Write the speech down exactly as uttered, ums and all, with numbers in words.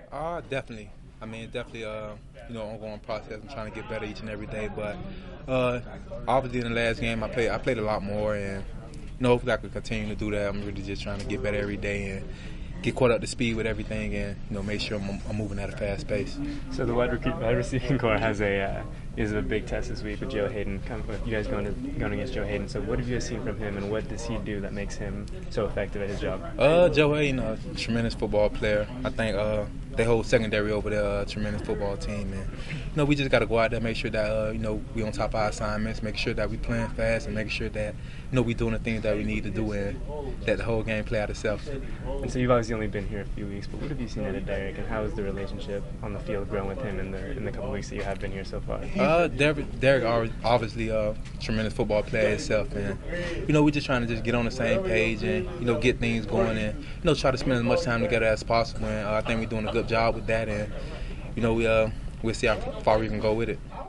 Uh, definitely. I mean, it's definitely uh, you know, ongoing process. I'm trying to get better each and every day. But uh, obviously, in the last game, I played I played a lot more, and you know, hopefully, I could continue to do that. I'm really just trying to get better every day and get caught up to speed with everything, and you know, make sure I'm, I'm moving at a fast pace. So the wide, rec- wide receiving core has a uh, is a big test this week with Joe Hayden. Come, with you guys going to, going against Joe Hayden. So what have you guys seen from him, and what does he do that makes him so effective at his job? Uh, Joe Hayden, a tremendous football player. I think uh, they hold secondary over there, a tremendous football team, and you know, we just got to go out there, make sure that uh, you know, we on top of our assignments, make sure that we playing fast, and making sure that you know, we doing the things that we need to do, and that the whole game play out itself. And so you've obviously only been here a few weeks, but what have you seen out of Derek, and how has the relationship on the field grown with him in the in the couple weeks that you have been here so far? Uh, Derek, Derek obviously a tremendous football player himself, and you know, we're just trying to just get on the same page and you know, get things going, and you know, try to spend as much time together as possible. And uh, I think we're doing a good job with that, and you know, we uh, we'll see how far we can go with it.